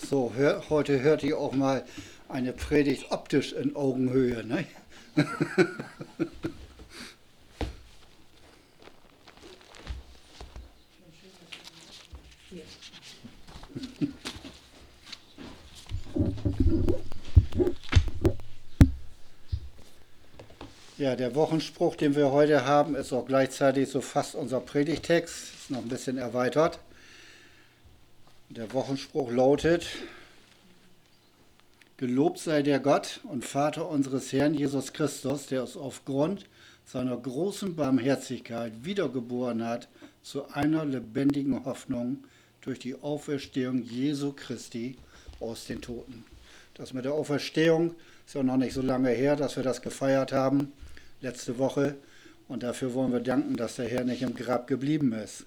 So, heute hört ihr auch mal eine Predigt optisch in Augenhöhe, ne? Ja, der Wochenspruch, den wir heute haben, ist auch gleichzeitig so fast unser Predigtext, ist noch ein bisschen erweitert. Der Wochenspruch lautet: Gelobt sei der Gott und Vater unseres Herrn Jesus Christus, der uns aufgrund seiner großen Barmherzigkeit wiedergeboren hat zu einer lebendigen Hoffnung durch die Auferstehung Jesu Christi aus den Toten. Das mit der Auferstehung ist ja noch nicht so lange her, dass wir das gefeiert haben, letzte Woche. Und dafür wollen wir danken, dass der Herr nicht im Grab geblieben ist.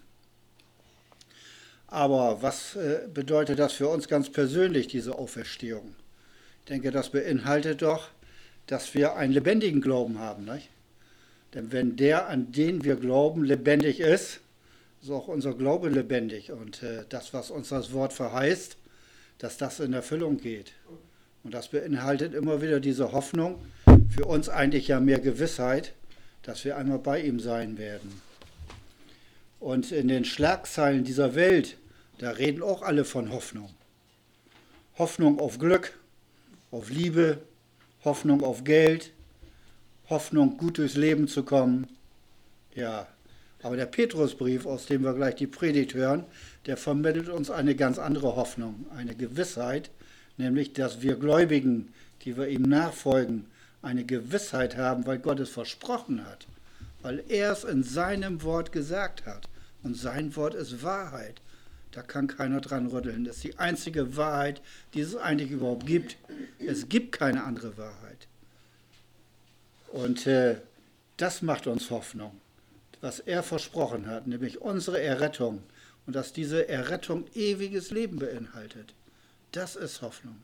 Aber was bedeutet das für uns ganz persönlich, diese Auferstehung? Ich denke, das beinhaltet doch, dass wir einen lebendigen Glauben haben, nicht? Denn wenn der, an den wir glauben, lebendig ist, ist auch unser Glaube lebendig. Und das, was uns das Wort verheißt, dass das in Erfüllung geht. Und das beinhaltet immer wieder diese Hoffnung, für uns eigentlich ja mehr Gewissheit, dass wir einmal bei ihm sein werden. Und in den Schlagzeilen dieser Welt, da reden auch alle von Hoffnung. Hoffnung auf Glück, auf Liebe, Hoffnung auf Geld, Hoffnung, gut durchs Leben zu kommen. Ja, aber der Petrusbrief, aus dem wir gleich die Predigt hören, der vermittelt uns eine ganz andere Hoffnung, eine Gewissheit, nämlich, dass wir Gläubigen, die wir ihm nachfolgen, eine Gewissheit haben, weil Gott es versprochen hat, weil er es in seinem Wort gesagt hat. Und sein Wort ist Wahrheit. Da kann keiner dran rütteln. Das ist die einzige Wahrheit, die es eigentlich überhaupt gibt. Es gibt keine andere Wahrheit. Und das macht uns Hoffnung, was er versprochen hat, nämlich unsere Errettung. Und dass diese Errettung ewiges Leben beinhaltet. Das ist Hoffnung.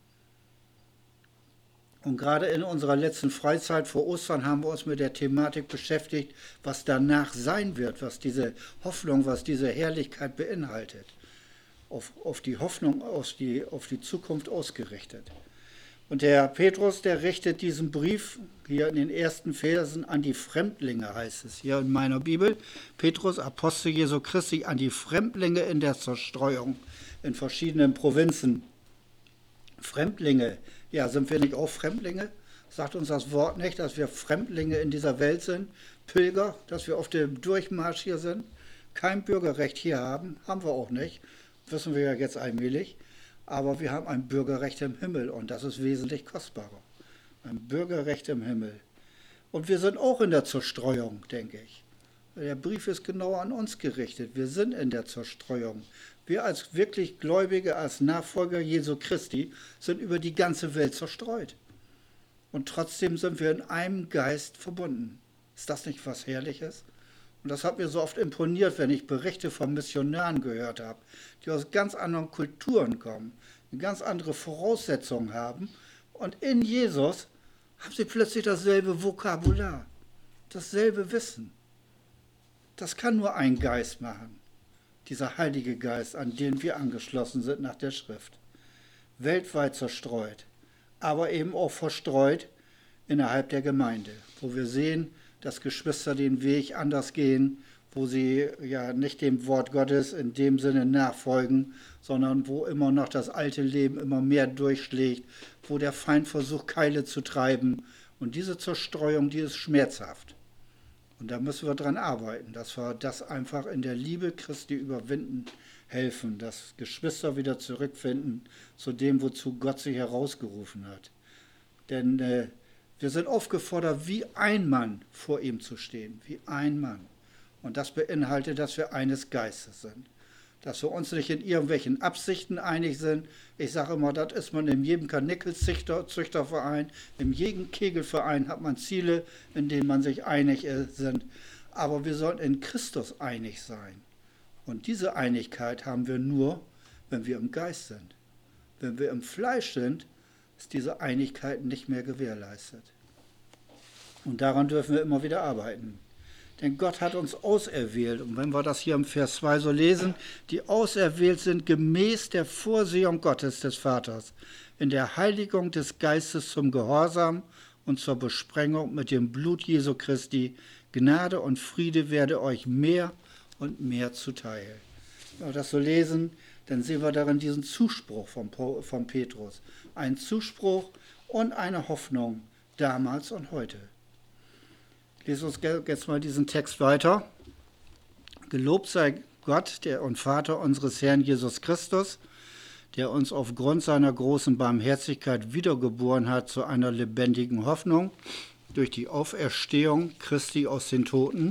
Und gerade in unserer letzten Freizeit vor Ostern haben wir uns mit der Thematik beschäftigt, was danach sein wird, was diese Hoffnung, was diese Herrlichkeit beinhaltet. Auf die Hoffnung, auf die Zukunft ausgerichtet. Und der Petrus, der richtet diesen Brief hier in den ersten Versen an die Fremdlinge, heißt es hier in meiner Bibel. Petrus, Apostel Jesu Christi, an die Fremdlinge in der Zerstreuung in verschiedenen Provinzen. Fremdlinge, ja, sind wir nicht auch Fremdlinge? Sagt uns das Wort nicht, dass wir Fremdlinge in dieser Welt sind? Pilger, dass wir auf dem Durchmarsch hier sind? Kein Bürgerrecht hier haben wir auch nicht. Wissen wir ja jetzt allmählich. Aber wir haben ein Bürgerrecht im Himmel und das ist wesentlich kostbarer. Ein Bürgerrecht im Himmel. Und wir sind auch in der Zerstreuung, denke ich. Der Brief ist genau an uns gerichtet. Wir sind in der Zerstreuung. Wir als wirklich Gläubige, als Nachfolger Jesu Christi sind über die ganze Welt zerstreut. Und trotzdem sind wir in einem Geist verbunden. Ist das nicht was Herrliches? Und das hat mir so oft imponiert, wenn ich Berichte von Missionaren gehört habe, die aus ganz anderen Kulturen kommen, ganz andere Voraussetzungen haben. Und in Jesus haben sie plötzlich dasselbe Vokabular, dasselbe Wissen. Das kann nur ein Geist machen. Dieser Heilige Geist, an den wir angeschlossen sind nach der Schrift. Weltweit zerstreut, aber eben auch verstreut innerhalb der Gemeinde, wo wir sehen, dass Geschwister den Weg anders gehen, wo sie ja nicht dem Wort Gottes in dem Sinne nachfolgen, sondern wo immer noch das alte Leben immer mehr durchschlägt, wo der Feind versucht, Keile zu treiben. Und diese Zerstreuung, die ist schmerzhaft. Und da müssen wir dran arbeiten, dass wir das einfach in der Liebe Christi überwinden, helfen, dass Geschwister wieder zurückfinden zu dem, wozu Gott sie herausgerufen hat. Denn wir sind aufgefordert, wie ein Mann vor ihm zu stehen, wie ein Mann. Und das beinhaltet, dass wir eines Geistes sind. Dass wir uns nicht in irgendwelchen Absichten einig sind. Ich sage immer, das ist man in jedem Karnickelzüchterverein, in jedem Kegelverein hat man Ziele, in denen man sich einig sind. Aber wir sollen in Christus einig sein. Und diese Einigkeit haben wir nur, wenn wir im Geist sind. Wenn wir im Fleisch sind, ist diese Einigkeit nicht mehr gewährleistet. Und daran dürfen wir immer wieder arbeiten. Denn Gott hat uns auserwählt. Und wenn wir das hier im Vers 2 so lesen, die auserwählt sind gemäß der Vorsehung Gottes des Vaters, in der Heiligung des Geistes zum Gehorsam und zur Besprengung mit dem Blut Jesu Christi. Gnade und Friede werde euch mehr und mehr zuteil. Wenn wir das so lesen, dann sehen wir darin diesen Zuspruch von Petrus. Ein Zuspruch und eine Hoffnung damals und heute. Lesen uns jetzt mal diesen Text weiter. Gelobt sei Gott, der und Vater unseres Herrn Jesus Christus, der uns aufgrund seiner großen Barmherzigkeit wiedergeboren hat zu einer lebendigen Hoffnung durch die Auferstehung Christi aus den Toten,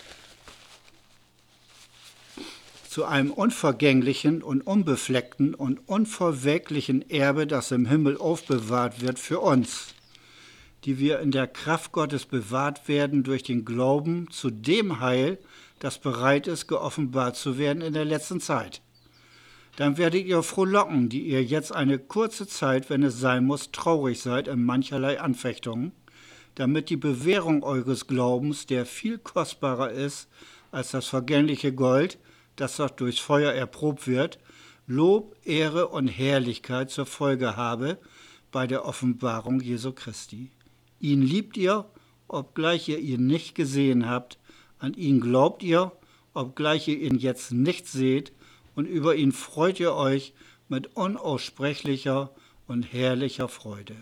zu einem unvergänglichen und unbefleckten und unverwelklichen Erbe, das im Himmel aufbewahrt wird für uns, die wir in der Kraft Gottes bewahrt werden durch den Glauben zu dem Heil, das bereit ist, geoffenbart zu werden in der letzten Zeit. Dann werdet ihr frohlocken, die ihr jetzt eine kurze Zeit, wenn es sein muss, traurig seid in mancherlei Anfechtungen, damit die Bewährung eures Glaubens, der viel kostbarer ist als das vergängliche Gold, das dort durchs Feuer erprobt wird, Lob, Ehre und Herrlichkeit zur Folge habe bei der Offenbarung Jesu Christi. Ihn liebt ihr, obgleich ihr ihn nicht gesehen habt, an ihn glaubt ihr, obgleich ihr ihn jetzt nicht seht, und über ihn freut ihr euch mit unaussprechlicher und herrlicher Freude.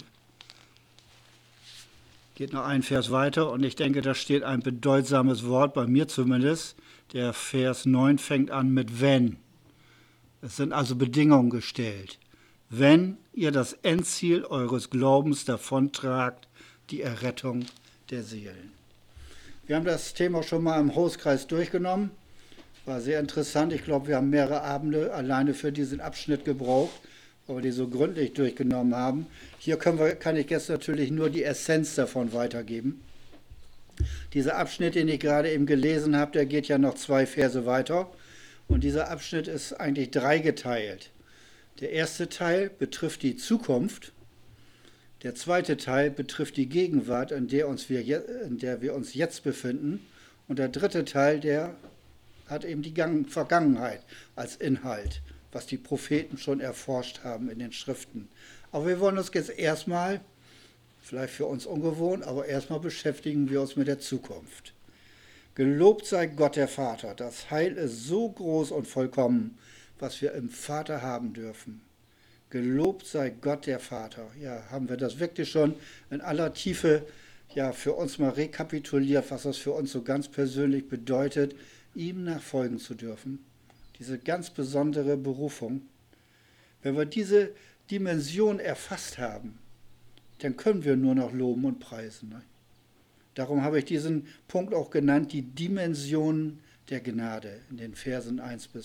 Geht noch ein Vers weiter und ich denke, da steht ein bedeutsames Wort, bei mir zumindest. Der Vers 9 fängt an mit wenn. Es sind also Bedingungen gestellt. Wenn ihr das Endziel eures Glaubens davontragt, die Errettung der Seelen. Wir haben das Thema schon mal im Hauskreis durchgenommen. War sehr interessant. Ich glaube, wir haben mehrere Abende alleine für diesen Abschnitt gebraucht, weil wir die so gründlich durchgenommen haben. Hier kann ich jetzt natürlich nur die Essenz davon weitergeben. Dieser Abschnitt, den ich gerade eben gelesen habe, der geht ja noch 2 Verse weiter. Und dieser Abschnitt ist eigentlich dreigeteilt. Der erste Teil betrifft die Zukunft. Der zweite Teil betrifft die Gegenwart, in der wir uns jetzt befinden. Und der dritte Teil, der hat eben die Vergangenheit als Inhalt, was die Propheten schon erforscht haben in den Schriften. Aber wir wollen uns jetzt erstmal, vielleicht für uns ungewohnt, aber erstmal beschäftigen wir uns mit der Zukunft. Gelobt sei Gott der Vater. Das Heil ist so groß und vollkommen, was wir im Vater haben dürfen. Gelobt sei Gott der Vater. Ja, haben wir das wirklich schon in aller Tiefe für uns mal rekapituliert, was das für uns so ganz persönlich bedeutet, ihm nachfolgen zu dürfen. Diese ganz besondere Berufung. Wenn wir diese Dimension erfasst haben, dann können wir nur noch loben und preisen. Ne? Darum habe ich diesen Punkt auch genannt, die Dimension der Gnade in den Versen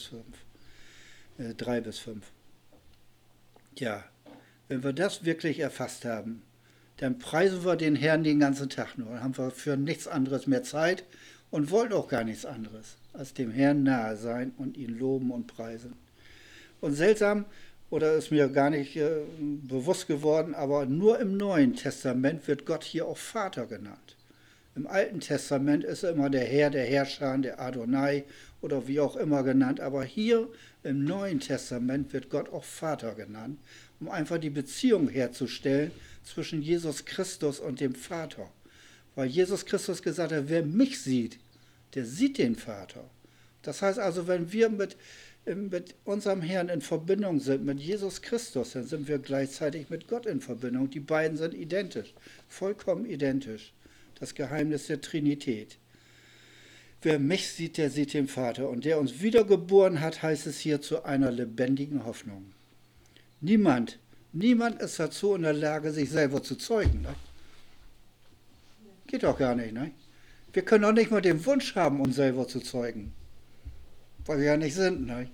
3 bis 5. Ja, wenn wir das wirklich erfasst haben, dann preisen wir den Herrn den ganzen Tag nur. Dann haben wir für nichts anderes mehr Zeit und wollen auch gar nichts anderes, als dem Herrn nahe sein und ihn loben und preisen. Und seltsam, oder ist mir gar nicht bewusst geworden, aber nur im Neuen Testament wird Gott hier auch Vater genannt. Im Alten Testament ist er immer der Herr, der Herrscher, der Adonai oder wie auch immer genannt, aber hier im Neuen Testament wird Gott auch Vater genannt, um einfach die Beziehung herzustellen zwischen Jesus Christus und dem Vater. Weil Jesus Christus gesagt hat, wer mich sieht, der sieht den Vater. Das heißt also, wenn wir mit unserem Herrn in Verbindung sind, mit Jesus Christus, dann sind wir gleichzeitig mit Gott in Verbindung. Die beiden sind identisch, vollkommen identisch. Das Geheimnis der Trinität. Wer mich sieht, der sieht den Vater. Und der uns wiedergeboren hat, heißt es hier, zu einer lebendigen Hoffnung. Niemand ist dazu in der Lage, sich selber zu zeugen. Ne? Geht doch gar nicht. Ne? Wir können auch nicht mal den Wunsch haben, uns selber zu zeugen. Weil wir ja nicht sind. Ne?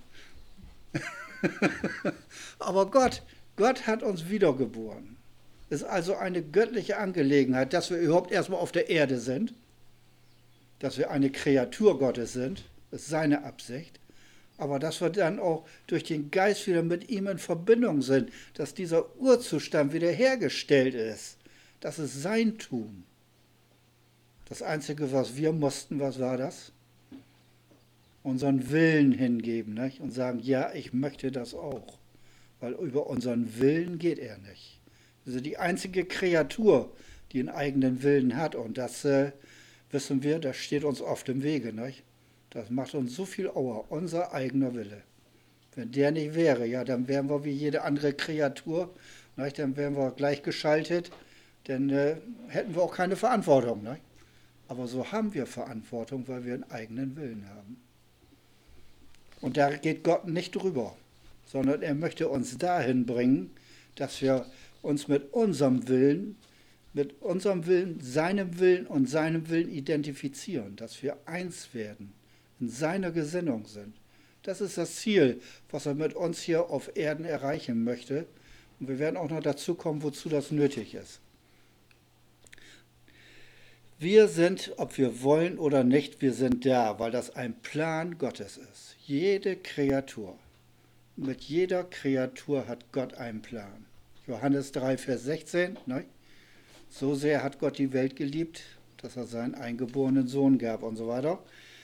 Aber Gott hat uns wiedergeboren. Es ist also eine göttliche Angelegenheit, dass wir überhaupt erstmal auf der Erde sind, dass wir eine Kreatur Gottes sind, das ist seine Absicht, aber dass wir dann auch durch den Geist wieder mit ihm in Verbindung sind, dass dieser Urzustand wiederhergestellt ist. Das ist sein Tun. Das Einzige, was wir mussten, was war das? Unseren Willen hingeben, nicht? Und sagen, ja, ich möchte das auch. Weil über unseren Willen geht er nicht. Also die einzige Kreatur, die einen eigenen Willen hat. Und das wissen wir, das steht uns oft im Wege, nicht? Das macht uns so viel Auer, unser eigener Wille. Wenn der nicht wäre, ja, dann wären wir wie jede andere Kreatur, nicht? Dann wären wir gleichgeschaltet, dann hätten wir auch keine Verantwortung. Nicht? Aber so haben wir Verantwortung, weil wir einen eigenen Willen haben. Und da geht Gott nicht drüber, sondern er möchte uns dahin bringen, dass wir uns mit unserem Willen, seinem Willen und seinem Willen identifizieren, dass wir eins werden, in seiner Gesinnung sind. Das ist das Ziel, was er mit uns hier auf Erden erreichen möchte. Und wir werden auch noch dazu kommen, wozu das nötig ist. Wir sind, ob wir wollen oder nicht, wir sind da, weil das ein Plan Gottes ist. Jede Kreatur, mit jeder Kreatur hat Gott einen Plan. Johannes 3, Vers 16, ne? So sehr hat Gott die Welt geliebt, dass er seinen eingeborenen Sohn gab und so weiter.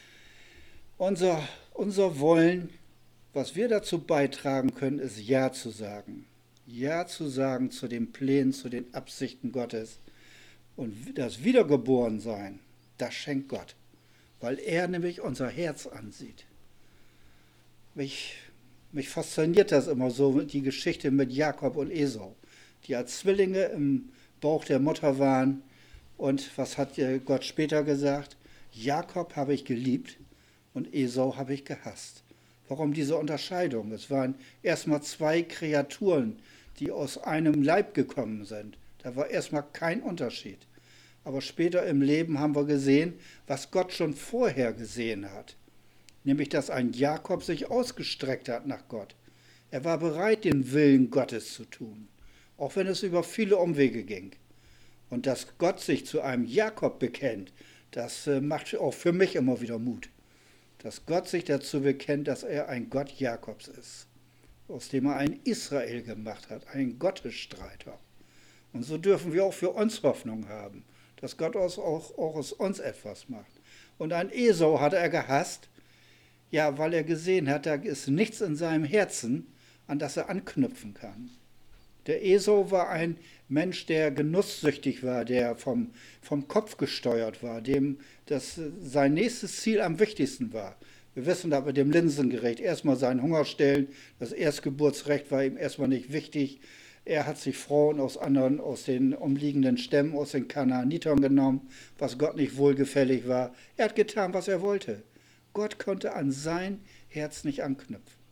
Unser Wollen, was wir dazu beitragen können, ist Ja zu sagen. Ja zu sagen zu den Plänen, zu den Absichten Gottes. Und das Wiedergeborensein, das schenkt Gott, weil er nämlich unser Herz ansieht. Mich fasziniert das immer so, die Geschichte mit Jakob und Esau, die als Zwillinge im Bauch der Mutter waren. Und was hat Gott später gesagt? Jakob habe ich geliebt und Esau habe ich gehasst. Warum diese Unterscheidung? Es waren erstmal zwei Kreaturen, die aus einem Leib gekommen sind. Da war erstmal kein Unterschied. Aber später im Leben haben wir gesehen, was Gott schon vorher gesehen hat. Nämlich, dass ein Jakob sich ausgestreckt hat nach Gott. Er war bereit, den Willen Gottes zu tun, auch wenn es über viele Umwege ging. Und dass Gott sich zu einem Jakob bekennt, das macht auch für mich immer wieder Mut. Dass Gott sich dazu bekennt, dass er ein Gott Jakobs ist, aus dem er ein Israel gemacht hat, einen Gottesstreiter. Und so dürfen wir auch für uns Hoffnung haben, dass Gott auch aus uns etwas macht. Und ein Esau hat er gehasst, ja, weil er gesehen hat, da ist nichts in seinem Herzen, an das er anknüpfen kann. Der Esau war ein Mensch, der genusssüchtig war, der vom Kopf gesteuert war, dem sein nächstes Ziel am wichtigsten war. Wir wissen da bei dem Linsengericht, erstmal seinen Hunger stillen, das Erstgeburtsrecht war ihm erstmal nicht wichtig. Er hat sich Frauen aus den umliegenden Stämmen, aus den Kanaanitern genommen, was Gott nicht wohlgefällig war. Er hat getan, was er wollte. Gott konnte an sein Herz nicht anknüpfen.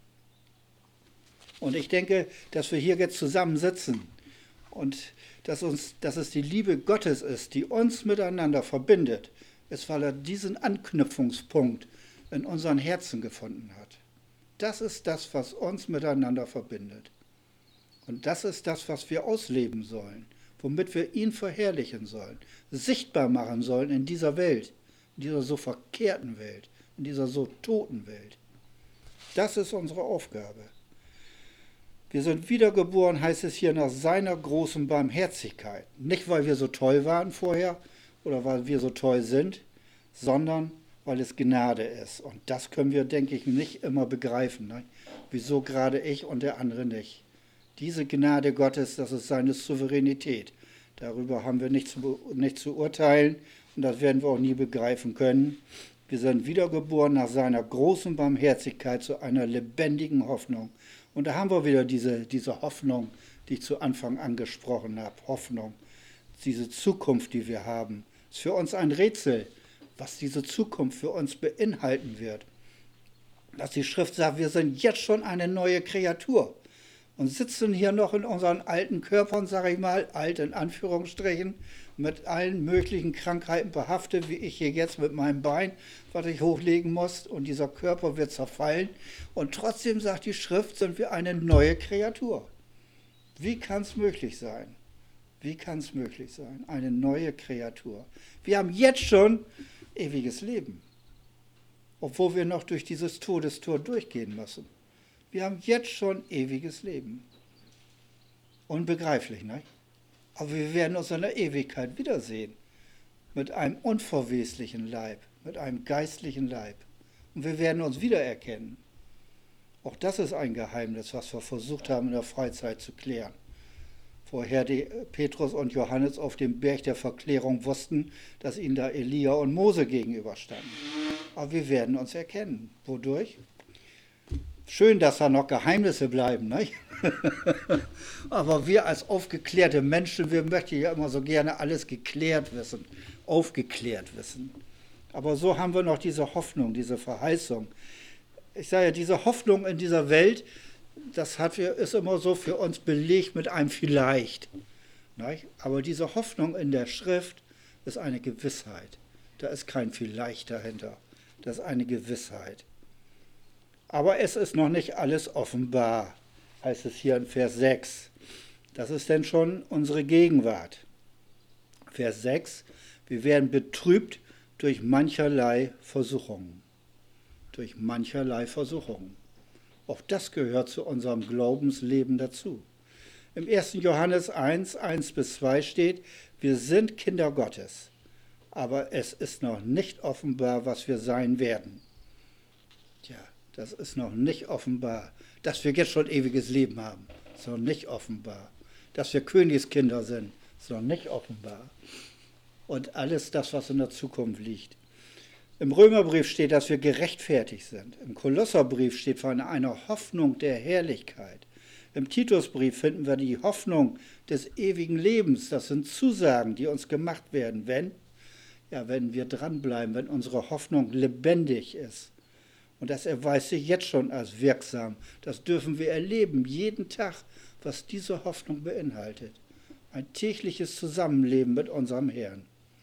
Und ich denke, dass wir hier jetzt zusammensitzen und dass es die Liebe Gottes ist, die uns miteinander verbindet, ist, weil er diesen Anknüpfungspunkt in unseren Herzen gefunden hat. Das ist das, was uns miteinander verbindet. Und das ist das, was wir ausleben sollen, womit wir ihn verherrlichen sollen, sichtbar machen sollen in dieser Welt, in dieser so verkehrten Welt, in dieser so toten Welt. Das ist unsere Aufgabe. Wir sind wiedergeboren, heißt es hier, nach seiner großen Barmherzigkeit. Nicht, weil wir so toll waren vorher oder weil wir so toll sind, sondern weil es Gnade ist. Und das können wir, denke ich, nicht immer begreifen. Ne? Wieso gerade ich und der andere nicht? Diese Gnade Gottes, das ist seine Souveränität. Darüber haben wir nicht zu urteilen und das werden wir auch nie begreifen können. Wir sind wiedergeboren nach seiner großen Barmherzigkeit zu einer lebendigen Hoffnung. Und da haben wir wieder diese Hoffnung, die ich zu Anfang angesprochen habe. Hoffnung, diese Zukunft, die wir haben. Es ist für uns ein Rätsel, was diese Zukunft für uns beinhalten wird. Dass die Schrift sagt, wir sind jetzt schon eine neue Kreatur und sitzen hier noch in unseren alten Körpern, sage ich mal, alt in Anführungsstrichen, mit allen möglichen Krankheiten behaftet, wie ich hier jetzt mit meinem Bein, was ich hochlegen muss, und dieser Körper wird zerfallen. Und trotzdem sagt die Schrift, sind wir eine neue Kreatur. Wie kann es möglich sein? Wie kann es möglich sein? Eine neue Kreatur. Wir haben jetzt schon ewiges Leben, obwohl wir noch durch dieses Todestor durchgehen müssen. Wir haben jetzt schon ewiges Leben. Unbegreiflich, ne? Aber wir werden uns in der Ewigkeit wiedersehen. mit einem unverweslichen Leib, mit einem geistlichen Leib. Und wir werden uns wiedererkennen. Auch das ist ein Geheimnis, was wir versucht haben in der Freizeit zu klären. Woher die Petrus und Johannes auf dem Berg der Verklärung wussten, dass ihnen da Elia und Mose gegenüberstanden. Aber wir werden uns erkennen. Wodurch? Schön, dass da noch Geheimnisse bleiben, nicht? Aber wir als aufgeklärte Menschen, wir möchten ja immer so gerne alles geklärt wissen, aufgeklärt wissen. Aber so haben wir noch diese Hoffnung, diese Verheißung. Ich sage ja, diese Hoffnung in dieser Welt, ist immer so für uns belegt mit einem Vielleicht. Nicht? Aber diese Hoffnung in der Schrift ist eine Gewissheit. Da ist kein Vielleicht dahinter. Das ist eine Gewissheit. Aber es ist noch nicht alles offenbar, heißt es hier in Vers 6. Das ist denn schon unsere Gegenwart. Vers 6, wir werden betrübt durch mancherlei Versuchungen. Durch mancherlei Versuchungen. Auch das gehört zu unserem Glaubensleben dazu. Im 1. Johannes 1, 1-2 steht, wir sind Kinder Gottes, aber es ist noch nicht offenbar, was wir sein werden. Tja, das ist noch nicht offenbar. Dass wir jetzt schon ewiges Leben haben, ist noch nicht offenbar. Dass wir Königskinder sind, ist noch nicht offenbar. Und alles das, was in der Zukunft liegt. Im Römerbrief steht, dass wir gerechtfertigt sind. Im Kolosserbrief steht von einer Hoffnung der Herrlichkeit. Im Titusbrief finden wir die Hoffnung des ewigen Lebens. Das sind Zusagen, die uns gemacht werden, wenn wir dranbleiben, wenn unsere Hoffnung lebendig ist. Und das erweist sich jetzt schon als wirksam. Das dürfen wir erleben, jeden Tag, was diese Hoffnung beinhaltet. Ein tägliches Zusammenleben mit unserem Herrn.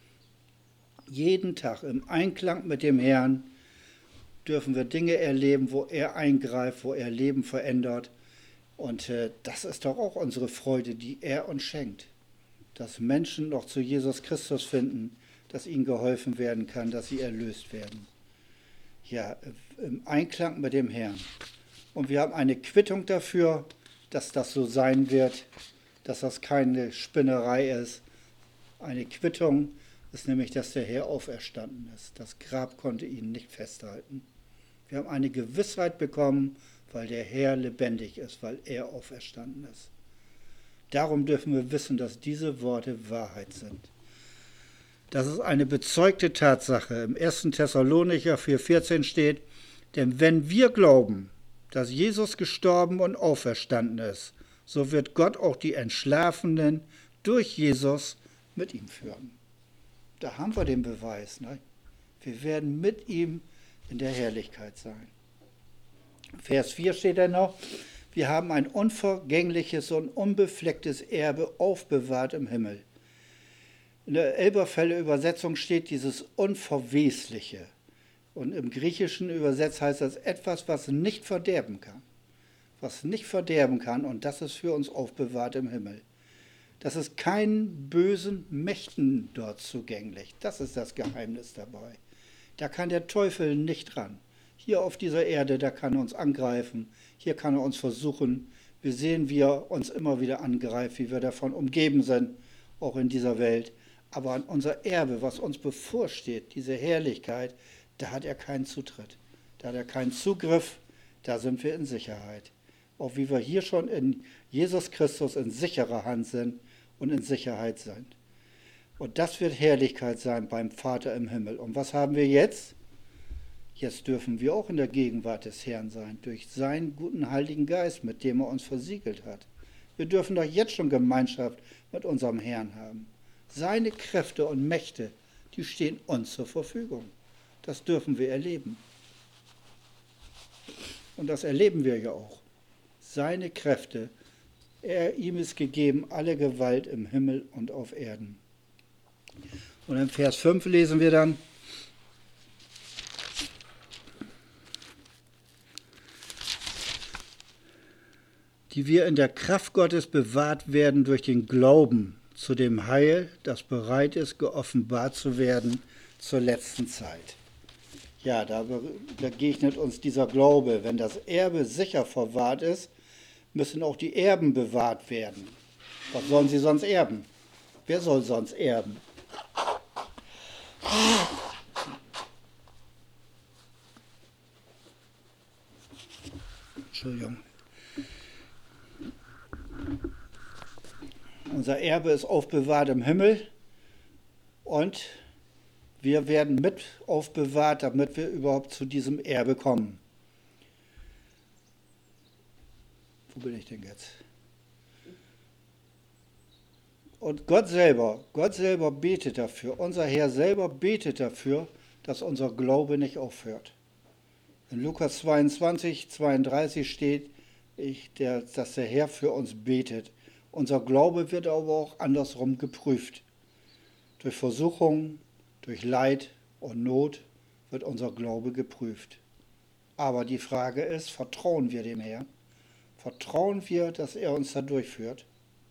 Jeden Tag im Einklang mit dem Herrn dürfen wir Dinge erleben, wo er eingreift, wo er Leben verändert. Und das ist doch auch unsere Freude, die er uns schenkt. Dass Menschen noch zu Jesus Christus finden, dass ihnen geholfen werden kann, dass sie erlöst werden. Ja, im Einklang mit dem Herrn. Und wir haben eine Quittung dafür, dass das so sein wird, dass das keine Spinnerei ist. Eine Quittung ist nämlich, dass der Herr auferstanden ist. Das Grab konnte ihn nicht festhalten. Wir haben eine Gewissheit bekommen, weil der Herr lebendig ist, weil er auferstanden ist. Darum dürfen wir wissen, dass diese Worte Wahrheit sind. Das ist eine bezeugte Tatsache. Im 1. Thessalonicher 4,14 steht, denn wenn wir glauben, dass Jesus gestorben und auferstanden ist, so wird Gott auch die Entschlafenen durch Jesus mit ihm führen. Da haben wir den Beweis. Ne? Wir werden mit ihm in der Herrlichkeit sein. Vers 4 steht dann noch, wir haben ein unvergängliches und unbeflecktes Erbe aufbewahrt im Himmel. In der Elberfelder Übersetzung steht dieses Unverwesliche. Und im Griechischen übersetzt heißt das etwas, was nicht verderben kann. Was nicht verderben kann, und das ist für uns aufbewahrt im Himmel. Das ist keinen bösen Mächten dort zugänglich. Das ist das Geheimnis dabei. Da kann der Teufel nicht ran. Hier auf dieser Erde, da kann er uns angreifen. Hier kann er uns versuchen. Wir sehen, wie er uns immer wieder angreift, wie wir davon umgeben sind, auch in dieser Welt. Aber an unser Erbe, was uns bevorsteht, diese Herrlichkeit, da hat er keinen Zutritt. Da hat er keinen Zugriff. Da sind wir in Sicherheit. Auch wie wir hier schon in Jesus Christus in sicherer Hand sind und in Sicherheit sind. Und das wird Herrlichkeit sein beim Vater im Himmel. Und was haben wir jetzt? Jetzt dürfen wir auch in der Gegenwart des Herrn sein, durch seinen guten Heiligen Geist, mit dem er uns versiegelt hat. Wir dürfen doch jetzt schon Gemeinschaft mit unserem Herrn haben. Seine Kräfte und Mächte, die stehen uns zur Verfügung. Das dürfen wir erleben. Und das erleben wir ja auch. Seine Kräfte, ihm ist gegeben alle Gewalt im Himmel und auf Erden. Und in Vers 5 lesen wir dann, die wir in der Kraft Gottes bewahrt werden durch den Glauben zu dem Heil, das bereit ist, geoffenbart zu werden zur letzten Zeit. Ja, da begegnet uns dieser Glaube. Wenn das Erbe sicher verwahrt ist, müssen auch die Erben bewahrt werden. Was sollen sie sonst erben? Wer soll sonst erben? Entschuldigung. Unser Erbe ist aufbewahrt im Himmel und wir werden mit aufbewahrt, damit wir überhaupt zu diesem Erbe kommen. Wo bin ich denn jetzt? Und Gott selber betet dafür, unser Herr selber betet dafür, dass unser Glaube nicht aufhört. In Lukas 22, 32 steht, dass der Herr für uns betet. Unser Glaube wird aber auch andersrum geprüft. Durch Versuchung, durch Leid und Not wird unser Glaube geprüft. Aber die Frage ist, vertrauen wir dem Herrn? Vertrauen wir, dass er uns da durchführt?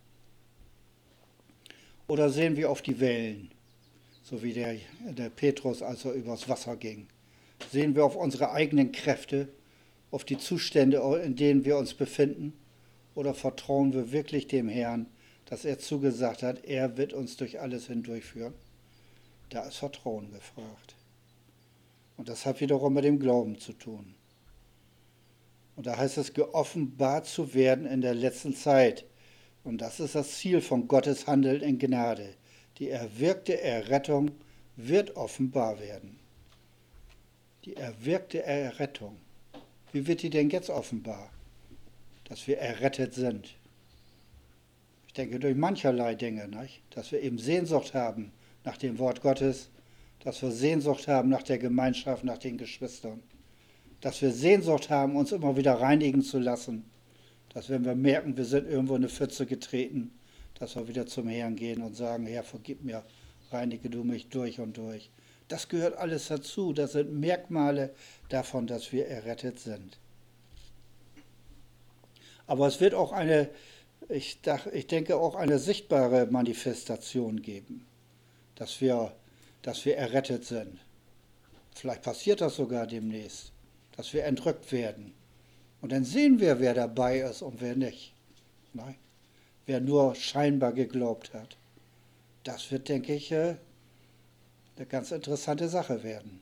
Oder sehen wir auf die Wellen, so wie der Petrus, als er übers Wasser ging? Sehen wir auf unsere eigenen Kräfte, auf die Zustände, in denen wir uns befinden? Oder vertrauen wir wirklich dem Herrn, dass er zugesagt hat, er wird uns durch alles hindurchführen? Da ist Vertrauen gefragt. Und das hat wiederum mit dem Glauben zu tun. Und da heißt es, geoffenbart zu werden in der letzten Zeit. Und das ist das Ziel von Gottes Handeln in Gnade. Die erwirkte Errettung wird offenbar werden. Die erwirkte Errettung. Wie wird die denn jetzt offenbar? Dass wir errettet sind. Ich denke durch mancherlei Dinge, nicht? Dass wir eben Sehnsucht haben nach dem Wort Gottes, dass wir Sehnsucht haben nach der Gemeinschaft, nach den Geschwistern, dass wir Sehnsucht haben, uns immer wieder reinigen zu lassen, dass wenn wir merken, wir sind irgendwo in eine Pfütze getreten, dass wir wieder zum Herrn gehen und sagen, Herr, vergib mir, reinige du mich durch und durch. Das gehört alles dazu, das sind Merkmale davon, dass wir errettet sind. Aber es wird auch ich denke auch eine sichtbare Manifestation geben, dass wir errettet sind. Vielleicht passiert das sogar demnächst, dass wir entrückt werden. Und dann sehen wir, wer dabei ist und wer nicht. Nein, wer nur scheinbar geglaubt hat. Das wird, denke ich, eine ganz interessante Sache werden.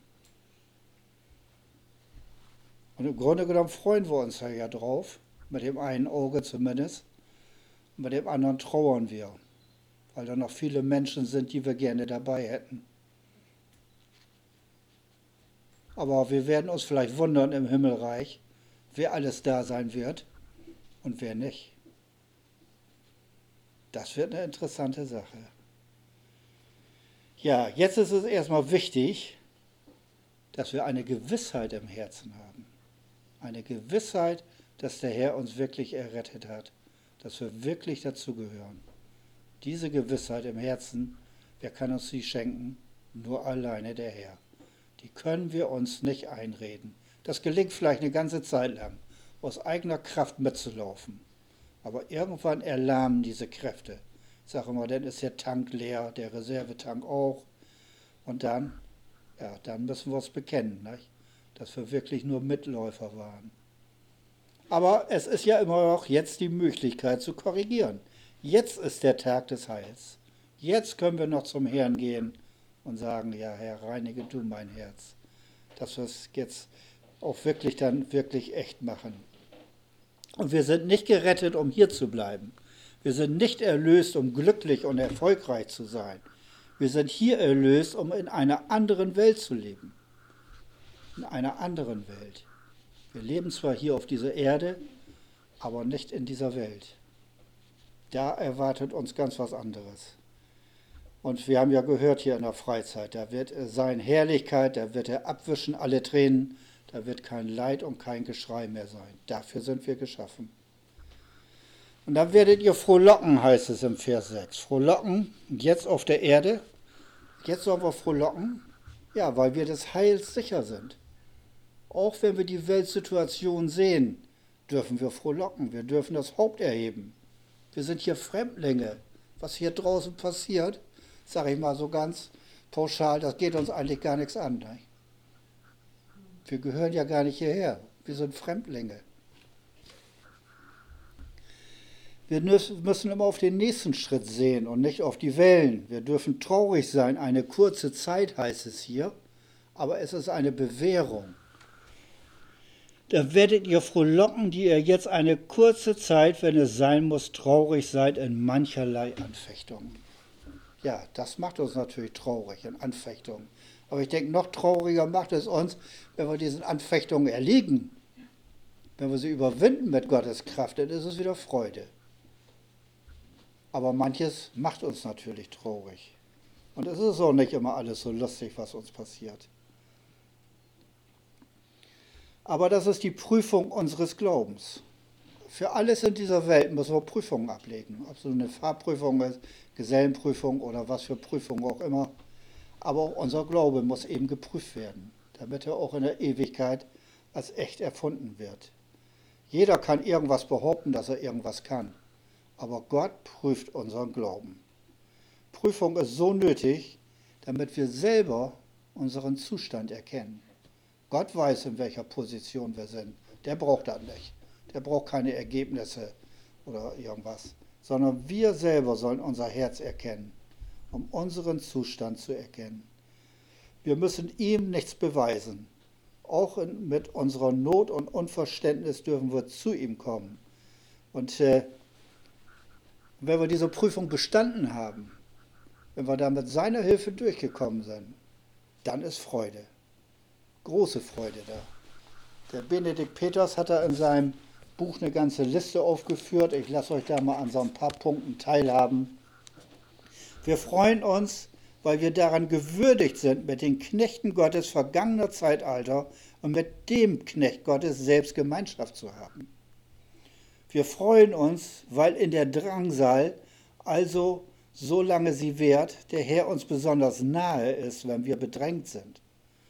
Und im Grunde genommen freuen wir uns ja drauf, mit dem einen Auge zumindest, und mit dem anderen trauern wir, weil da noch viele Menschen sind, die wir gerne dabei hätten. Aber wir werden uns vielleicht wundern im Himmelreich, wer alles da sein wird und wer nicht. Das wird eine interessante Sache. Ja, jetzt ist es erstmal wichtig, dass wir eine Gewissheit im Herzen haben. Eine Gewissheit, dass der Herr uns wirklich errettet hat, dass wir wirklich dazugehören. Diese Gewissheit im Herzen, wer kann uns die schenken? Nur alleine der Herr. Die können wir uns nicht einreden. Das gelingt vielleicht eine ganze Zeit lang, aus eigener Kraft mitzulaufen. Aber irgendwann erlahmen diese Kräfte. Ich sage immer, dann ist der Tank leer, der Reservetank auch. Und dann müssen wir uns bekennen, nicht? Dass wir wirklich nur Mitläufer waren. Aber es ist ja immer noch jetzt die Möglichkeit zu korrigieren. Jetzt ist der Tag des Heils. Jetzt können wir noch zum Herrn gehen und sagen, ja Herr, reinige du mein Herz. Dass wir es jetzt auch wirklich echt machen. Und wir sind nicht gerettet, um hier zu bleiben. Wir sind nicht erlöst, um glücklich und erfolgreich zu sein. Wir sind hier erlöst, um in einer anderen Welt zu leben. In einer anderen Welt. Wir leben zwar hier auf dieser Erde, aber nicht in dieser Welt. Da erwartet uns ganz was anderes. Und wir haben ja gehört hier in der Freizeit, da wird sein Herrlichkeit, da wird er abwischen alle Tränen, da wird kein Leid und kein Geschrei mehr sein. Dafür sind wir geschaffen. Und dann werdet ihr frohlocken, heißt es im Vers 6. Frohlocken, jetzt auf der Erde. Jetzt sollen wir frohlocken, ja, weil wir des Heils sicher sind. Auch wenn wir die Weltsituation sehen, dürfen wir frohlocken. Wir dürfen das Haupt erheben. Wir sind hier Fremdlinge. Was hier draußen passiert, sage ich mal so ganz pauschal, das geht uns eigentlich gar nichts an. Ne? Wir gehören ja gar nicht hierher. Wir sind Fremdlinge. Wir müssen immer auf den nächsten Schritt sehen und nicht auf die Wellen. Wir dürfen traurig sein, eine kurze Zeit heißt es hier, aber es ist eine Bewährung. Da werdet ihr frohlocken, die ihr jetzt eine kurze Zeit, wenn es sein muss, traurig seid in mancherlei Anfechtungen. Ja, das macht uns natürlich traurig in Anfechtungen. Aber ich denke, noch trauriger macht es uns, wenn wir diesen Anfechtungen erliegen. Wenn wir sie überwinden mit Gottes Kraft, dann ist es wieder Freude. Aber manches macht uns natürlich traurig. Und es ist auch nicht immer alles so lustig, was uns passiert. Aber das ist die Prüfung unseres Glaubens. Für alles in dieser Welt müssen wir Prüfungen ablegen. Ob es so eine Fahrprüfung ist, Gesellenprüfung oder was für Prüfungen auch immer. Aber auch unser Glaube muss eben geprüft werden, damit er auch in der Ewigkeit als echt erfunden wird. Jeder kann irgendwas behaupten, dass er irgendwas kann. Aber Gott prüft unseren Glauben. Prüfung ist so nötig, damit wir selber unseren Zustand erkennen. Gott weiß, in welcher Position wir sind. Der braucht das nicht. Der braucht keine Ergebnisse oder irgendwas. Sondern wir selber sollen unser Herz erkennen, um unseren Zustand zu erkennen. Wir müssen ihm nichts beweisen. Auch mit unserer Not und Unverständnis dürfen wir zu ihm kommen. Und wenn wir diese Prüfung bestanden haben, wenn wir da mit seiner Hilfe durchgekommen sind, dann ist Freude. Große Freude da. Der Benedikt Peters hat da in seinem Buch eine ganze Liste aufgeführt. Ich lasse euch da mal an so ein paar Punkten teilhaben. Wir freuen uns, weil wir daran gewürdigt sind, mit den Knechten Gottes vergangener Zeitalter und mit dem Knecht Gottes selbst Gemeinschaft zu haben. Wir freuen uns, weil in der Drangsal, also solange sie währt, der Herr uns besonders nahe ist, wenn wir bedrängt sind.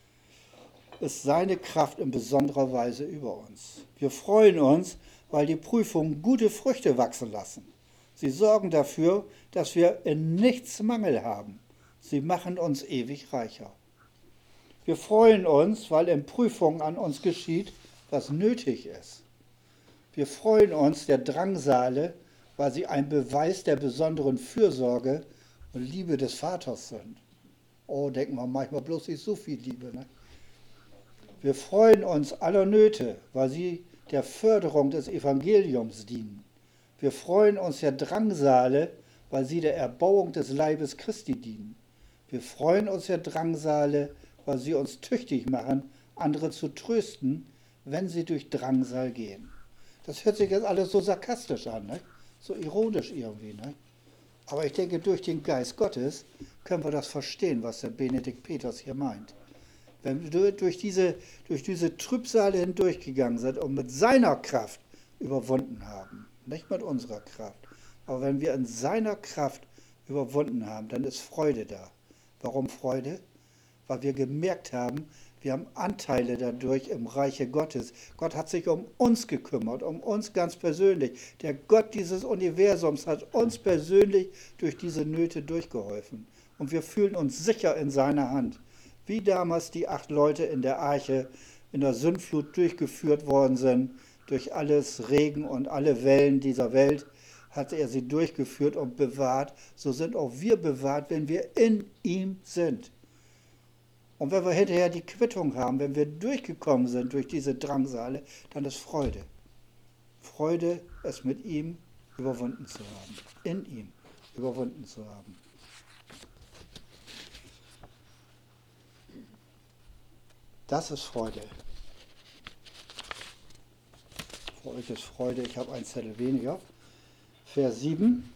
Ist seine Kraft in besonderer Weise über uns. Wir freuen uns, weil die Prüfungen gute Früchte wachsen lassen. Sie sorgen dafür, dass wir in nichts Mangel haben. Sie machen uns ewig reicher. Wir freuen uns, weil in Prüfungen an uns geschieht, was nötig ist. Wir freuen uns der Drangsale, weil sie ein Beweis der besonderen Fürsorge und Liebe des Vaters sind. Oh, denken wir manchmal bloß nicht so viel Liebe, ne? Wir freuen uns aller Nöte, weil sie der Förderung des Evangeliums dienen. Wir freuen uns der Drangsale, weil sie der Erbauung des Leibes Christi dienen. Wir freuen uns der Drangsale, weil sie uns tüchtig machen, andere zu trösten, wenn sie durch Drangsal gehen. Das hört sich jetzt alles so sarkastisch an, ne? So ironisch irgendwie. Ne? Aber ich denke, durch den Geist Gottes können wir das verstehen, was der Benedikt Peters hier meint. Wenn wir durch diese Trübsale hindurchgegangen sind und mit seiner Kraft überwunden haben, nicht mit unserer Kraft, aber wenn wir in seiner Kraft überwunden haben, dann ist Freude da. Warum Freude? Weil wir gemerkt haben, wir haben Anteile dadurch im Reiche Gottes. Gott hat sich um uns gekümmert, um uns ganz persönlich. Der Gott dieses Universums hat uns persönlich durch diese Nöte durchgeholfen. Und wir fühlen uns sicher in seiner Hand. Wie damals die 8 Leute in der Arche in der Sündflut durchgeführt worden sind, durch alles Regen und alle Wellen dieser Welt, hat er sie durchgeführt und bewahrt. So sind auch wir bewahrt, wenn wir in ihm sind. Und wenn wir hinterher die Quittung haben, wenn wir durchgekommen sind durch diese Drangsale, dann ist Freude. Freude, es mit ihm überwunden zu haben, in ihm überwunden zu haben. Das ist Freude. Für euch ist Freude, ich habe einen Zettel weniger. Vers 7.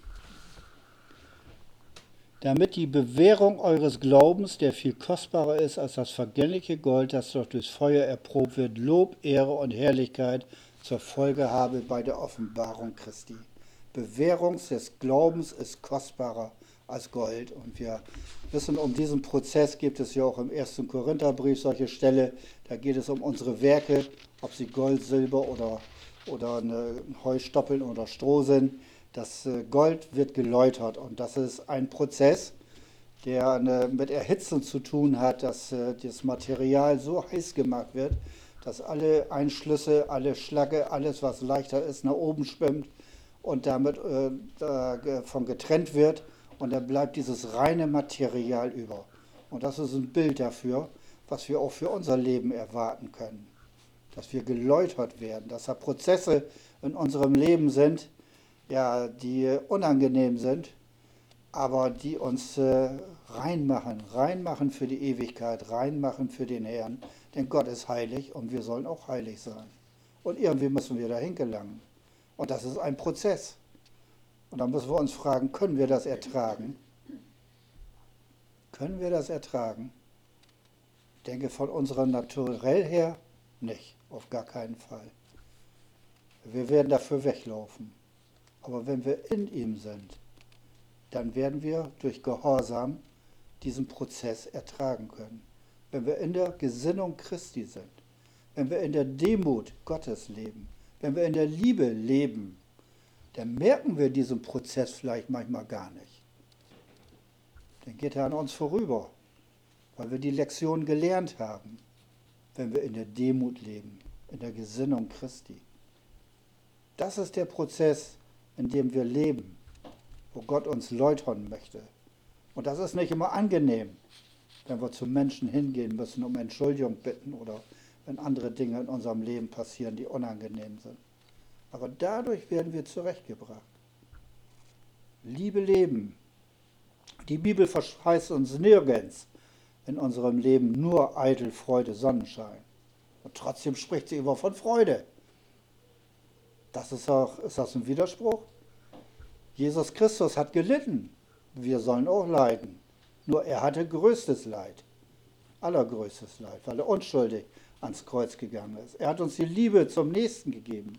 Damit die Bewährung eures Glaubens, der viel kostbarer ist als das vergängliche Gold, das doch durchs Feuer erprobt wird, Lob, Ehre und Herrlichkeit zur Folge habe bei der Offenbarung Christi. Bewährung des Glaubens ist kostbarer als Gold. Und wir wissen, um diesen Prozess gibt es ja auch im 1. Korintherbrief solche Stelle, da geht es um unsere Werke, ob sie Gold, Silber oder eine Heustoppeln oder Stroh sind. Das Gold wird geläutert und das ist ein Prozess, der mit Erhitzen zu tun hat, dass das Material so heiß gemacht wird, dass alle Einschlüsse, alle Schlacke, alles was leichter ist, nach oben schwimmt und damit davon getrennt wird und dann bleibt dieses reine Material über. Und das ist ein Bild dafür, was wir auch für unser Leben erwarten können. Dass wir geläutert werden, dass da Prozesse in unserem Leben sind, ja, die unangenehm sind, aber die uns reinmachen für die Ewigkeit, reinmachen für den Herrn. Denn Gott ist heilig und wir sollen auch heilig sein. Und irgendwie müssen wir dahin gelangen. Und das ist ein Prozess. Und da müssen wir uns fragen, können wir das ertragen? Können wir das ertragen? Ich denke, von unserer Naturell her nicht, auf gar keinen Fall. Wir werden dafür weglaufen. Aber wenn wir in ihm sind, dann werden wir durch Gehorsam diesen Prozess ertragen können. Wenn wir in der Gesinnung Christi sind, wenn wir in der Demut Gottes leben, wenn wir in der Liebe leben, dann merken wir diesen Prozess vielleicht manchmal gar nicht. Dann geht er an uns vorüber, weil wir die Lektion gelernt haben, wenn wir in der Demut leben, in der Gesinnung Christi. Das ist der Prozess, in dem wir leben, wo Gott uns läutern möchte. Und das ist nicht immer angenehm, wenn wir zu Menschen hingehen müssen, um Entschuldigung bitten oder wenn andere Dinge in unserem Leben passieren, die unangenehm sind. Aber dadurch werden wir zurechtgebracht. Liebe leben. Die Bibel verheißt uns nirgends in unserem Leben nur eitel Freude, Sonnenschein. Und trotzdem spricht sie immer von Freude. Ist das ein Widerspruch? Jesus Christus hat gelitten. Wir sollen auch leiden. Nur er hatte größtes Leid. Allergrößtes Leid, weil er unschuldig ans Kreuz gegangen ist. Er hat uns die Liebe zum Nächsten gegeben.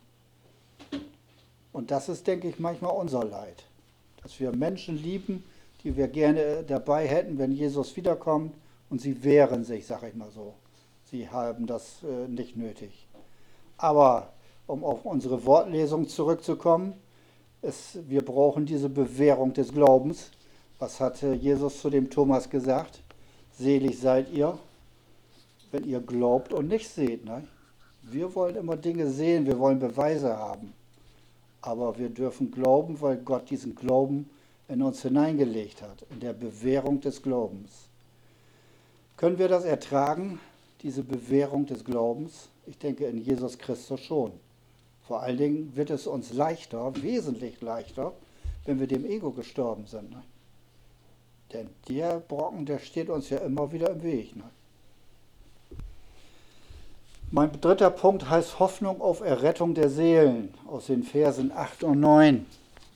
Und das ist, denke ich, manchmal unser Leid. Dass wir Menschen lieben, die wir gerne dabei hätten, wenn Jesus wiederkommt. Und sie wehren sich, sage ich mal so. Sie haben das nicht nötig. Aber um auf unsere Wortlesung zurückzukommen, wir brauchen diese Bewährung des Glaubens. Was hatte Jesus zu dem Thomas gesagt? Selig seid ihr, wenn ihr glaubt und nicht seht. Ne? Wir wollen immer Dinge sehen, wir wollen Beweise haben. Aber wir dürfen glauben, weil Gott diesen Glauben in uns hineingelegt hat, in der Bewährung des Glaubens. Können wir das ertragen, diese Bewährung des Glaubens? Ich denke in Jesus Christus schon. Vor allen Dingen wird es uns leichter, wesentlich leichter, wenn wir dem Ego gestorben sind. Ne? Denn der Brocken, der steht uns ja immer wieder im Weg. Ne? Mein dritter Punkt heißt Hoffnung auf Errettung der Seelen aus den Versen 8 und 9.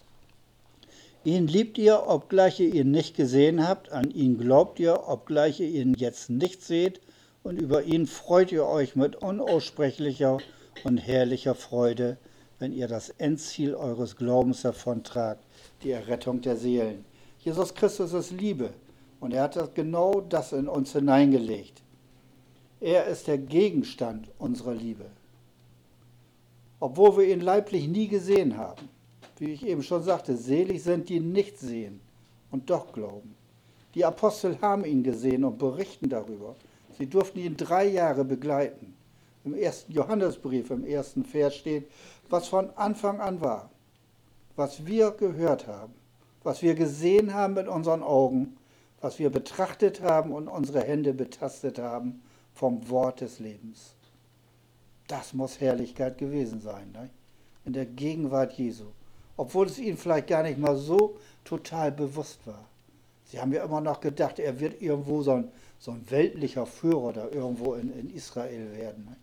Ihn liebt ihr, obgleich ihr ihn nicht gesehen habt, an ihn glaubt ihr, obgleich ihr ihn jetzt nicht seht, und über ihn freut ihr euch mit unaussprechlicher und herrlicher Freude, wenn ihr das Endziel eures Glaubens davontragt, die Errettung der Seelen. Jesus Christus ist Liebe und er hat genau das in uns hineingelegt. Er ist der Gegenstand unserer Liebe. Obwohl wir ihn leiblich nie gesehen haben. Wie ich eben schon sagte, selig sind die nicht sehen und doch glauben. Die Apostel haben ihn gesehen und berichten darüber. Sie durften ihn 3 Jahre begleiten. Im 1. Johannesbrief, im 1. Vers steht, was von Anfang an war, was wir gehört haben, was wir gesehen haben mit unseren Augen, was wir betrachtet haben und unsere Hände betastet haben vom Wort des Lebens. Das muss Herrlichkeit gewesen sein, ne? In der Gegenwart Jesu. Obwohl es ihnen vielleicht gar nicht mal so total bewusst war. Sie haben ja immer noch gedacht, er wird irgendwo so ein weltlicher Führer da irgendwo in Israel werden. Ne?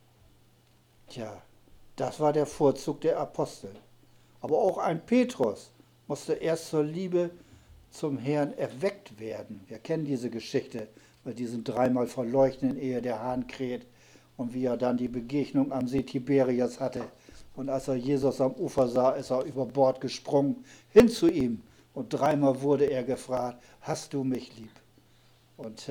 Tja, das war der Vorzug der Apostel. Aber auch ein Petrus musste erst zur Liebe zum Herrn erweckt werden. Wir kennen diese Geschichte mit diesen 3-mal verleuchten, ehe der Hahn kräht und wie er dann die Begegnung am See Tiberias hatte. Und als er Jesus am Ufer sah, ist er über Bord gesprungen, hin zu ihm. Und 3-mal wurde er gefragt, hast du mich lieb? Und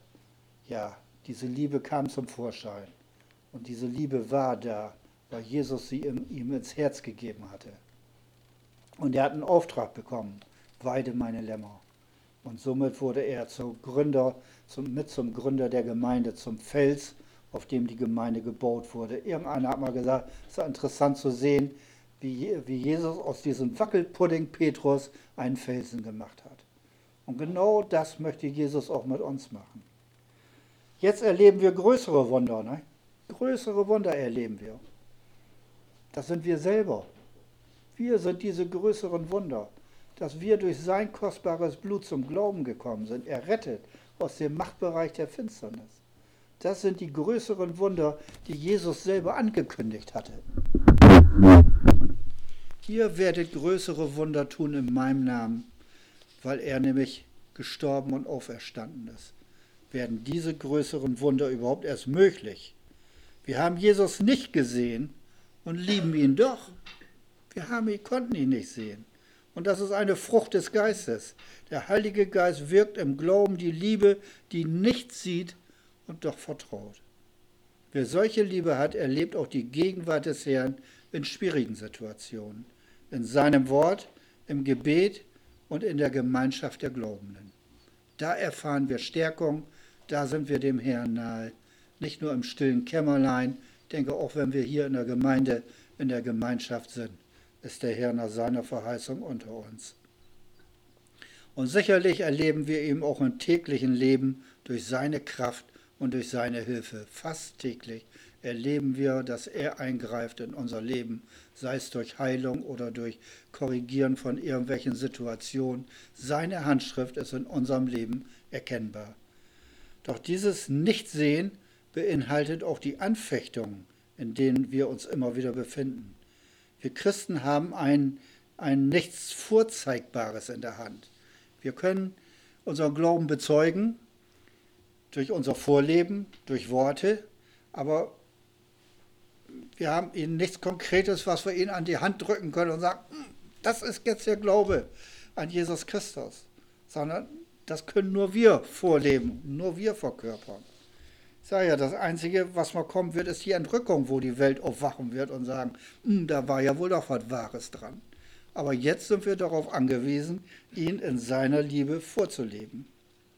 diese Liebe kam zum Vorschein. Und diese Liebe war da, weil Jesus sie ihm ins Herz gegeben hatte. Und er hat einen Auftrag bekommen, weide meine Lämmer. Und somit wurde er zum Gründer der Gemeinde, zum Fels, auf dem die Gemeinde gebaut wurde. Irgendeiner hat mal gesagt, es ist interessant zu sehen, wie Jesus aus diesem Wackelpudding Petrus einen Felsen gemacht hat. Und genau das möchte Jesus auch mit uns machen. Jetzt erleben wir größere Wunder, ne? Größere Wunder erleben wir. Das sind wir selber. Wir sind diese größeren Wunder, dass wir durch sein kostbares Blut zum Glauben gekommen sind, errettet aus dem Machtbereich der Finsternis. Das sind die größeren Wunder, die Jesus selber angekündigt hatte. Ihr werdet größere Wunder tun in meinem Namen, weil er nämlich gestorben und auferstanden ist. Werden diese größeren Wunder überhaupt erst möglich? Wir haben Jesus nicht gesehen und lieben ihn doch. Konnten ihn nicht sehen. Und das ist eine Frucht des Geistes. Der Heilige Geist wirkt im Glauben die Liebe, die nichts sieht und doch vertraut. Wer solche Liebe hat, erlebt auch die Gegenwart des Herrn in schwierigen Situationen, in seinem Wort, im Gebet und in der Gemeinschaft der Glaubenden. Da erfahren wir Stärkung, da sind wir dem Herrn nahe, nicht nur im stillen Kämmerlein, denke auch, wenn wir hier in der Gemeinde, in der Gemeinschaft sind, ist der Herr nach seiner Verheißung unter uns. Und sicherlich erleben wir ihn auch im täglichen Leben durch seine Kraft und durch seine Hilfe. Fast täglich erleben wir, dass er eingreift in unser Leben, sei es durch Heilung oder durch Korrigieren von irgendwelchen Situationen. Seine Handschrift ist in unserem Leben erkennbar. Doch dieses Nichtsehen beinhaltet auch die Anfechtungen, in denen wir uns immer wieder befinden. Wir Christen haben ein nichts Vorzeigbares in der Hand. Wir können unseren Glauben bezeugen durch unser Vorleben, durch Worte, aber wir haben ihnen nichts Konkretes, was wir ihnen an die Hand drücken können und sagen, das ist jetzt der Glaube an Jesus Christus, sondern das können nur wir vorleben, nur wir verkörpern. Ich sage ja, das Einzige, was mal kommen wird, ist die Entrückung, wo die Welt aufwachen wird und sagen, da war ja wohl doch was Wahres dran. Aber jetzt sind wir darauf angewiesen, ihn in seiner Liebe vorzuleben.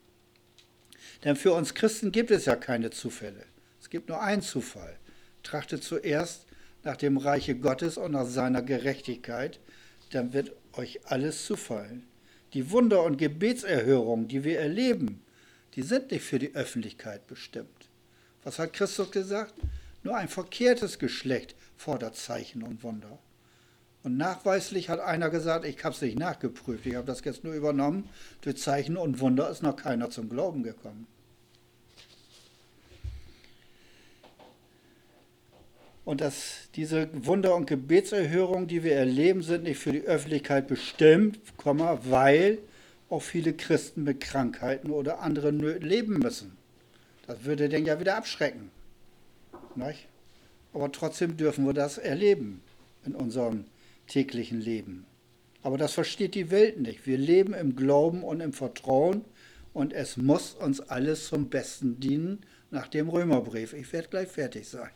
Denn für uns Christen gibt es ja keine Zufälle. Es gibt nur einen Zufall. Trachtet zuerst nach dem Reiche Gottes und nach seiner Gerechtigkeit, dann wird euch alles zufallen. Die Wunder und Gebetserhörungen, die wir erleben, die sind nicht für die Öffentlichkeit bestimmt. Was hat Christus gesagt? Nur ein verkehrtes Geschlecht fordert Zeichen und Wunder. Und nachweislich hat einer gesagt, ich habe es nicht nachgeprüft, ich habe das jetzt nur übernommen, durch Zeichen und Wunder ist noch keiner zum Glauben gekommen. Und diese Wunder- und Gebetserhörungen, die wir erleben, sind nicht für die Öffentlichkeit bestimmt, weil auch viele Christen mit Krankheiten oder anderen Nöten leben müssen. Das würde den ja wieder abschrecken. Nicht? Aber trotzdem dürfen wir das erleben in unserem täglichen Leben. Aber das versteht die Welt nicht. Wir leben im Glauben und im Vertrauen und es muss uns alles zum Besten dienen nach dem Römerbrief. Ich werde gleich fertig sein.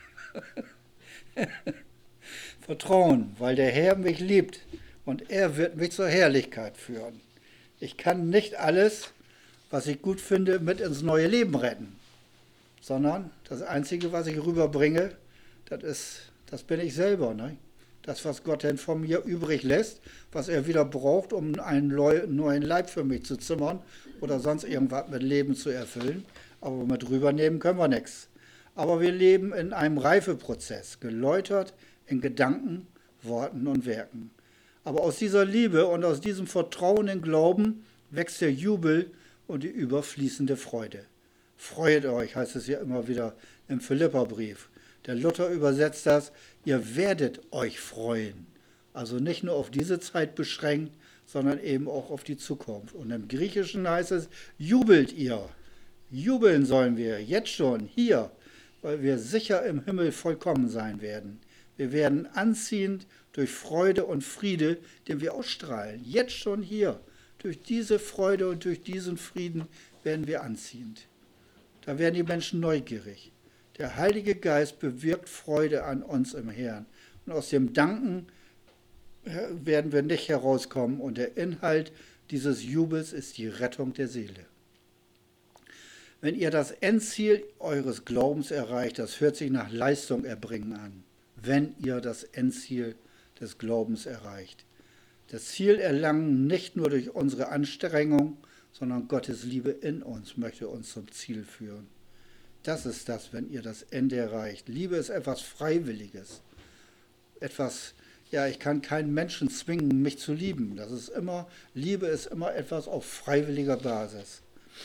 Vertrauen, weil der Herr mich liebt und er wird mich zur Herrlichkeit führen. Ich kann nicht alles, was ich gut finde, mit ins neue Leben retten, sondern das Einzige, was ich rüberbringe, das bin ich selber. Ne? Das, was Gott denn von mir übrig lässt, was er wieder braucht, um einen neuen Leib für mich zu zimmern oder sonst irgendwas mit Leben zu erfüllen. Aber mit rübernehmen können wir nichts. Aber wir leben in einem Reifeprozess, geläutert in Gedanken, Worten und Werken. Aber aus dieser Liebe und aus diesem Vertrauen in Glauben wächst der Jubel und die überfließende Freude. Freut euch, heißt es ja immer wieder im Philipperbrief. Der Luther übersetzt das, ihr werdet euch freuen. Also nicht nur auf diese Zeit beschränkt, sondern eben auch auf die Zukunft. Und im Griechischen heißt es, jubelt ihr. Jubeln sollen wir jetzt schon hier, weil wir sicher im Himmel vollkommen sein werden. Wir werden anziehend durch Freude und Friede, den wir ausstrahlen. Jetzt schon hier. Durch diese Freude und durch diesen Frieden werden wir anziehend. Da werden die Menschen neugierig. Der Heilige Geist bewirkt Freude an uns im Herrn. Und aus dem Danken werden wir nicht herauskommen. Und der Inhalt dieses Jubels ist die Rettung der Seele. Wenn ihr das Endziel eures Glaubens erreicht, das hört sich nach Leistung erbringen an. Wenn ihr das Endziel des Glaubens erreicht. Das Ziel erlangen nicht nur durch unsere Anstrengung, sondern Gottes Liebe in uns möchte uns zum Ziel führen. Das ist das, wenn ihr das Ende erreicht. Liebe ist etwas Freiwilliges. Etwas, ja, ich kann keinen Menschen zwingen, mich zu lieben. Liebe ist immer etwas auf freiwilliger Basis.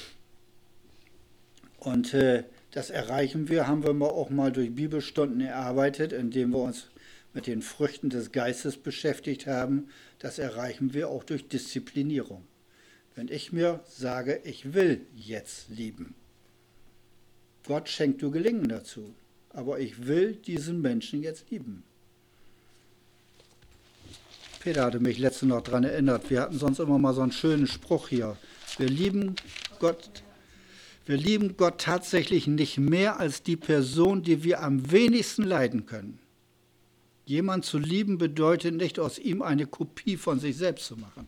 Und das erreichen wir, haben wir auch mal durch Bibelstunden erarbeitet, indem wir uns mit den Früchten des Geistes beschäftigt haben. Das erreichen wir auch durch Disziplinierung. Wenn ich mir sage, ich will jetzt lieben. Gott schenkt du Gelingen dazu, aber ich will diesen Menschen jetzt lieben. Peter hatte mich letztens noch daran erinnert, wir hatten sonst immer mal so einen schönen Spruch hier. Wir lieben Gott tatsächlich nicht mehr als die Person, die wir am wenigsten leiden können. Jemand zu lieben bedeutet nicht, aus ihm eine Kopie von sich selbst zu machen.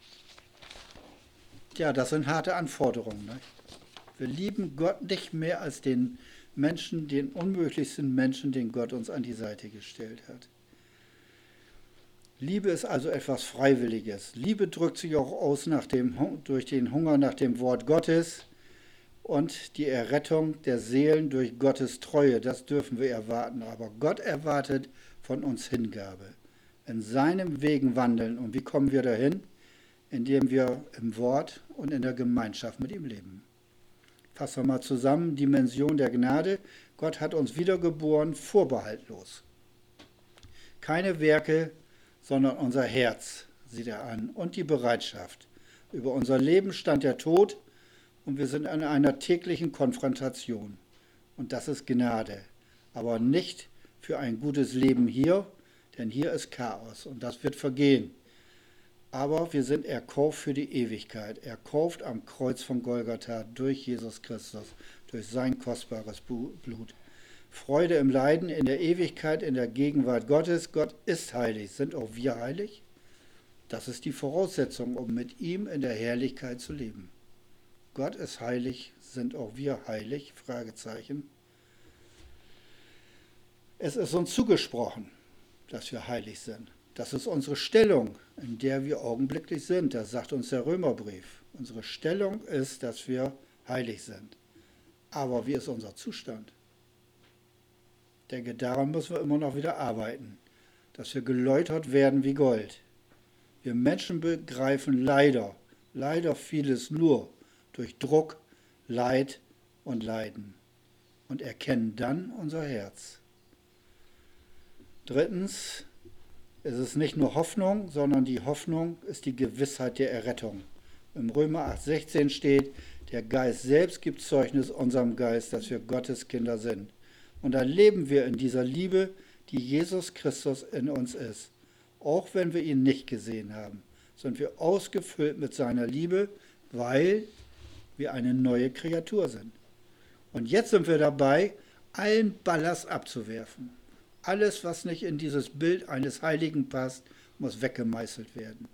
Ja, das sind harte Anforderungen. Ne? Wir lieben Gott nicht mehr als den Menschen, den unmöglichsten Menschen, den Gott uns an die Seite gestellt hat. Liebe ist also etwas Freiwilliges. Liebe drückt sich auch aus durch den Hunger nach dem Wort Gottes und die Errettung der Seelen durch Gottes Treue. Das dürfen wir erwarten. Aber Gott erwartet von uns Hingabe. In seinem Wegen wandeln. Und wie kommen wir dahin? Indem wir im Wort und in der Gemeinschaft mit ihm leben. Fassen wir mal zusammen, Dimension der Gnade. Gott hat uns wiedergeboren, vorbehaltlos. Keine Werke, sondern unser Herz sieht er an und die Bereitschaft. Über unser Leben stand der Tod und wir sind in einer täglichen Konfrontation. Und das ist Gnade, aber nicht für ein gutes Leben hier, denn hier ist Chaos und das wird vergehen. Aber wir sind erkauft für die Ewigkeit, erkauft am Kreuz von Golgatha durch Jesus Christus, durch sein kostbares Blut. Freude im Leiden, in der Ewigkeit, in der Gegenwart Gottes. Gott ist heilig. Sind auch wir heilig? Das ist die Voraussetzung, um mit ihm in der Herrlichkeit zu leben. Gott ist heilig. Sind auch wir heilig? Fragezeichen. Es ist uns zugesprochen, dass wir heilig sind. Das ist unsere Stellung, in der wir augenblicklich sind. Das sagt uns der Römerbrief. Unsere Stellung ist, dass wir heilig sind. Aber wie ist unser Zustand? Ich denke, daran müssen wir immer noch wieder arbeiten, dass wir geläutert werden wie Gold. Wir Menschen begreifen leider vieles nur durch Druck, Leid und Leiden und erkennen dann unser Herz. Drittens, es ist nicht nur Hoffnung, sondern die Hoffnung ist die Gewissheit der Errettung. Im Römer 8,16 steht, der Geist selbst gibt Zeugnis unserem Geist, dass wir Gottes Kinder sind. Und dann leben wir in dieser Liebe, die Jesus Christus in uns ist. Auch wenn wir ihn nicht gesehen haben, sind wir ausgefüllt mit seiner Liebe, weil wir eine neue Kreatur sind. Und jetzt sind wir dabei, allen Ballast abzuwerfen. Alles, was nicht in dieses Bild eines Heiligen passt, muss weggemeißelt werden.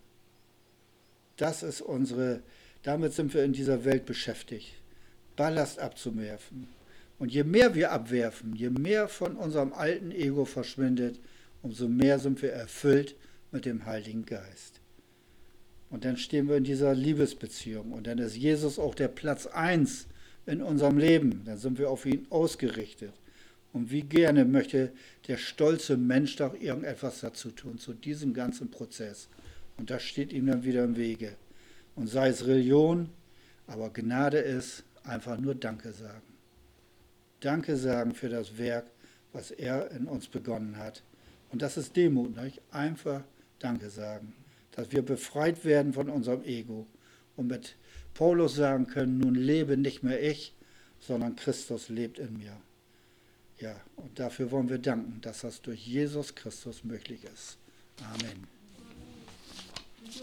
Damit sind wir in dieser Welt beschäftigt, Ballast abzuwerfen. Und je mehr wir abwerfen, je mehr von unserem alten Ego verschwindet, umso mehr sind wir erfüllt mit dem Heiligen Geist. Und dann stehen wir in dieser Liebesbeziehung und dann ist Jesus auch der Platz 1 in unserem Leben. Dann sind wir auf ihn ausgerichtet. Und wie gerne möchte der stolze Mensch doch irgendetwas dazu tun, zu diesem ganzen Prozess. Und das steht ihm dann wieder im Wege. Und sei es Religion, aber Gnade ist einfach nur Danke sagen. Danke sagen für das Werk, was er in uns begonnen hat. Und das ist Demut, nicht? Einfach Danke sagen. Dass wir befreit werden von unserem Ego und mit Paulus sagen können, nun lebe nicht mehr ich, sondern Christus lebt in mir. Ja, und dafür wollen wir danken, dass das durch Jesus Christus möglich ist. Amen.